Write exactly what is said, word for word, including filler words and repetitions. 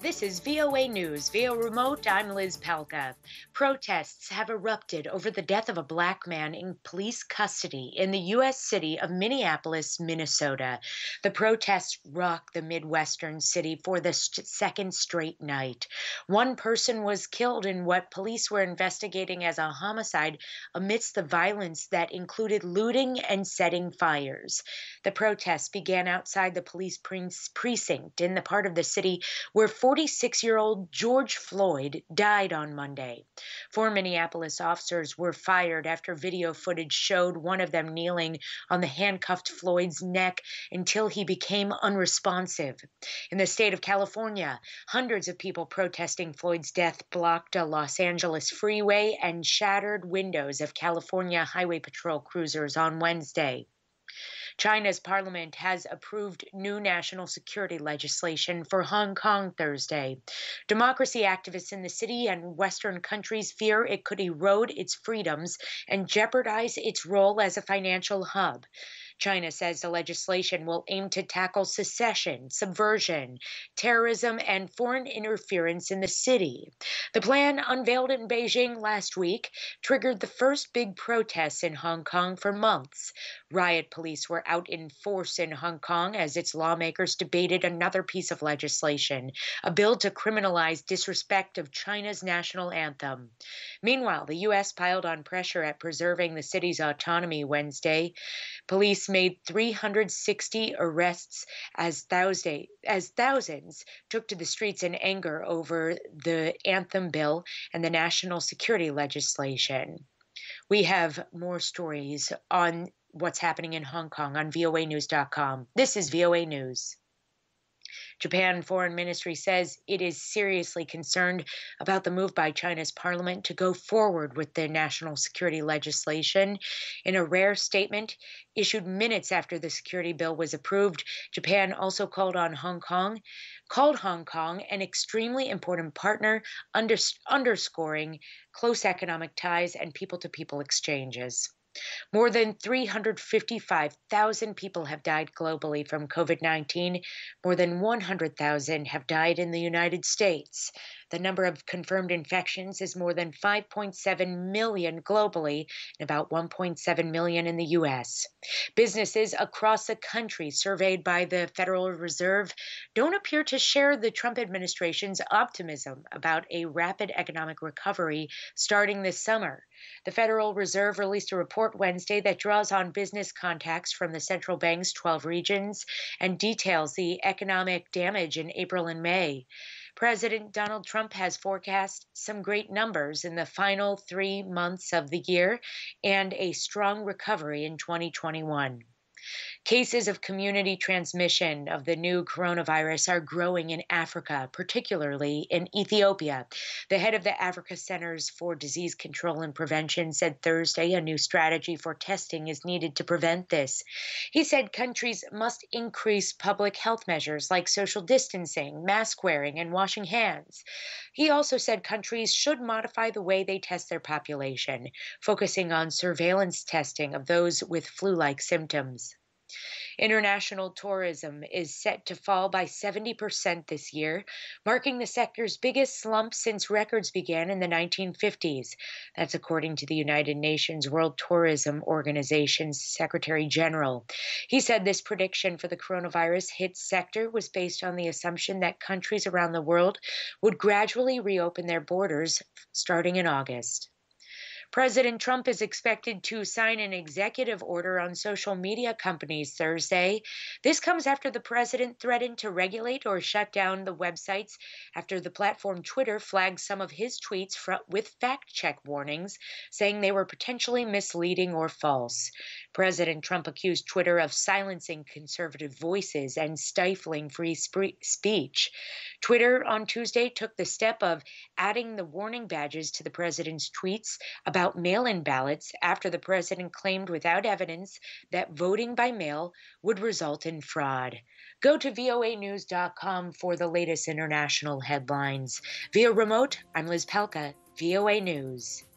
This is V O A News. Via remote, I'm Liz Palka. Protests have erupted over the death of a black man in police custody in the U S city of Minneapolis, Minnesota. The protests rocked the Midwestern city for the st- second straight night. One person was killed in what police were investigating as a homicide amidst the violence that included looting and setting fires. The protests began outside the police pre- precinct in the part of the city where forty-six-year-old George Floyd died on Monday. Four Minneapolis officers were fired after video footage showed one of them kneeling on the handcuffed Floyd's neck until he became unresponsive. In the state of California, hundreds of people protesting Floyd's death blocked a Los Angeles freeway and shattered windows of California Highway Patrol cruisers on Wednesday. China's parliament has approved new national security legislation for Hong Kong Thursday. Democracy activists in the city and Western countries fear it could erode its freedoms and jeopardize its role as a financial hub. China says the legislation will aim to tackle secession, subversion, terrorism, and foreign interference in the city. The plan, unveiled in Beijing last week, triggered the first big protests in Hong Kong for months. Riot police were out in force in Hong Kong as its lawmakers debated another piece of legislation, a bill to criminalize disrespect of China's national anthem. Meanwhile, the U S piled on pressure at preserving the city's autonomy Wednesday. Police made three hundred sixty arrests as, thousand, as thousands took to the streets in anger over the anthem bill and the national security legislation. We have more stories on what's happening in Hong Kong on V O A news dot com. This is V O A News. Japan Foreign Ministry says it is seriously concerned about the move by China's parliament to go forward with the national security legislation. In a rare statement issued minutes after the security bill was approved, Japan also called on Hong Kong, called Hong Kong an extremely important partner, under, underscoring close economic ties and people-to-people exchanges. More than three hundred fifty-five thousand people have died globally from COVID nineteen. More than one hundred thousand have died in the United States. The number of confirmed infections is more than five point seven million globally and about one point seven million in the U S. Businesses across the country surveyed by the Federal Reserve don't appear to share the Trump administration's optimism about a rapid economic recovery starting this summer. The Federal Reserve released a report Wednesday that draws on business contacts from the central bank's twelve regions and details the economic damage in April and May. President Donald Trump has forecast some great numbers in the final three months of the year and a strong recovery in twenty twenty-one. Cases of community transmission of the new coronavirus are growing in Africa, particularly in Ethiopia. The head of the Africa Centers for Disease Control and Prevention said Thursday a new strategy for testing is needed to prevent this. He said countries must increase public health measures like social distancing, mask wearing, and washing hands. He also said countries should modify the way they test their population, focusing on surveillance testing of those with flu-like symptoms. International tourism is set to fall by seventy percent this year, marking the sector's biggest slump since records began in the nineteen fifties. That's according to the United Nations World Tourism Organization's Secretary General. He said this prediction for the coronavirus hit sector was based on the assumption that countries around the world would gradually reopen their borders starting in August. President Trump is expected to sign an executive order on social media companies Thursday. This comes after the president threatened to regulate or shut down the websites after the platform Twitter flagged some of his tweets fr- with fact-check warnings, saying they were potentially misleading or false. President Trump accused Twitter of silencing conservative voices and stifling free sp- speech. Twitter on Tuesday took the step of adding the warning badges to the president's tweets about mail-in ballots after the president claimed without evidence that voting by mail would result in fraud. Go to V O A news dot com for the latest international headlines. Via remote, I'm Liz Pelka, V O A News.